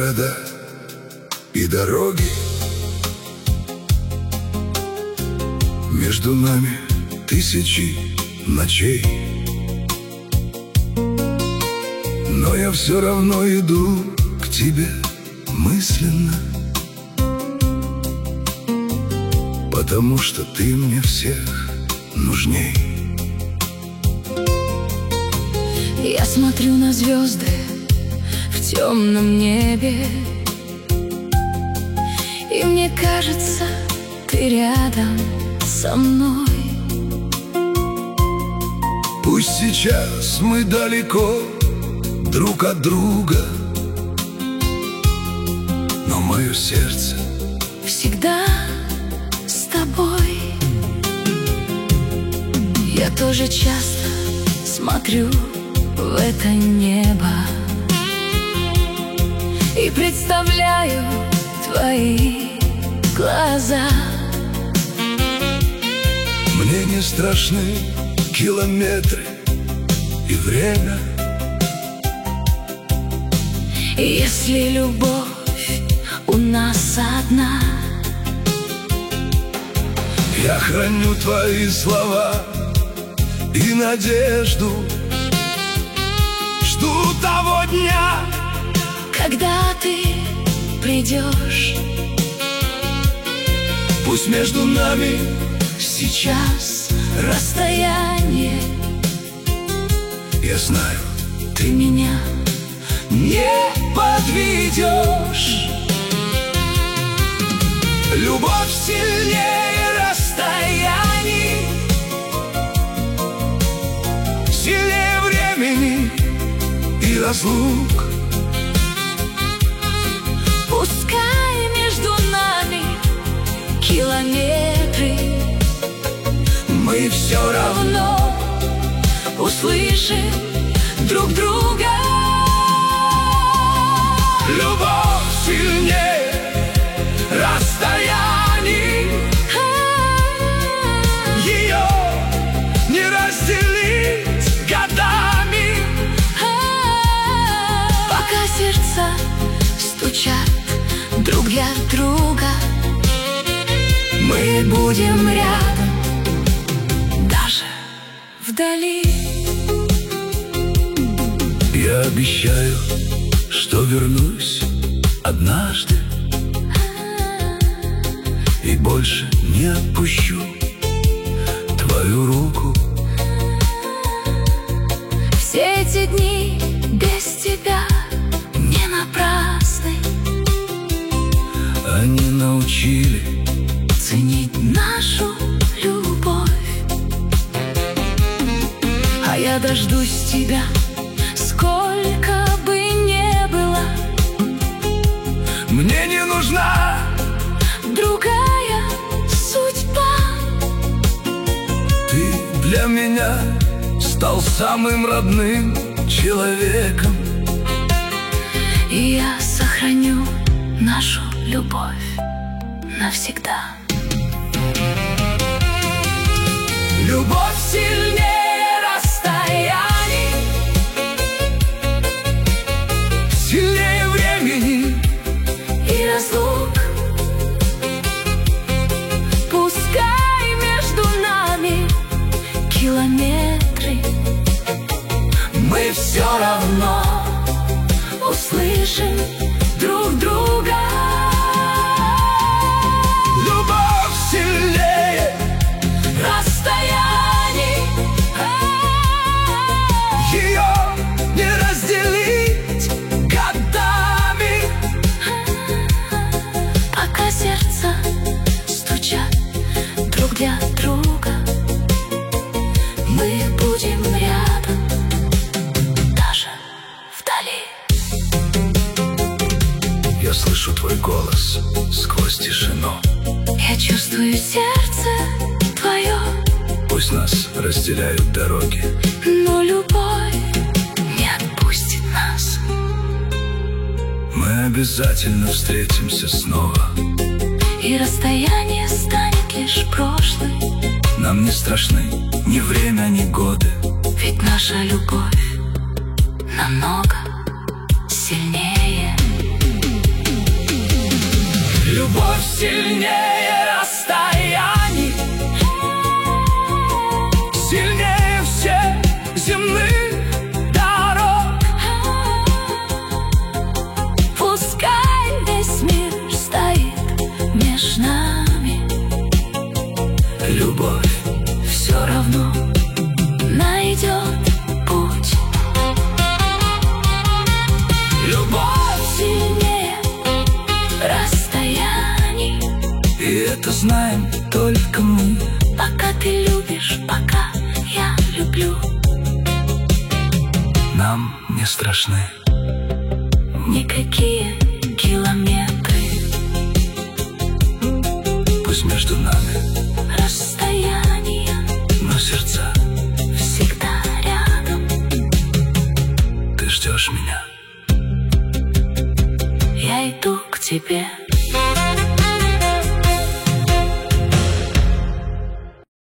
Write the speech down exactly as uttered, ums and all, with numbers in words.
города и дороги. Между нами тысячи ночей, но я все равно иду к тебе мысленно, потому что ты мне всех нужней. Я смотрю на звезды в темном небе, и мне кажется, ты рядом со мной. Пусть сейчас мы далеко друг от друга, но мое сердце всегда с тобой. Я тоже часто смотрю в это небо и представляю твои глаза. Мне не страшны километры и время, если любовь у нас одна. Я храню твои слова и надежду, жду того дня, когда ты придешь. Пусть между нами сейчас расстояние, я знаю, ты меня не подведешь. Любовь сильнее расстояний, сильнее времени и разлук. Пускай между нами километры, мы все равно услышим друг друга. Любовь сильнее расстояний, ее не разделить годами. Пока сердца стучат друг для друга, мы будем рядом, даже вдали. Я обещаю, что вернусь однажды и больше не отпущу твою руку. Все эти дни без тебя не напрасны, они научили ценить нашу любовь. А я дождусь тебя, сколько бы ни было. Мне не нужна другая судьба. Ты для меня стал самым родным человеком, и я сохраню нашу любовь навсегда. Любовь сильнее расстояний, сильнее времени и разлук. Пускай между нами километры, мы все равно услышим друг друга. Любовь сильнее расстояний, ее не разделить годами. пока сердца стучат друг для друга, мы будем рядом, даже вдали. Я слышу твой голос сквозь тишину, Я чувствую сердце твое, пусть нас разделяют дороги, но любовь не отпустит нас. мы обязательно встретимся снова. И расстояние станет лишь прошлым, Нам не страшны ни время, ни годы, ведь наша любовь намного сильнее. Любовь сильнее расстояний, сильнее всех земных дорог. Пускай весь мир стоит меж нами, Любовь все равно найдет путь. Любовь Сильнее расстояний, и это знаем только мы. пока ты любишь, пока я люблю. Нам не страшны Никакие километры, пусть между нами, расстояния но сердца. всегда рядом. Ты ждешь меня, Я иду к тебе.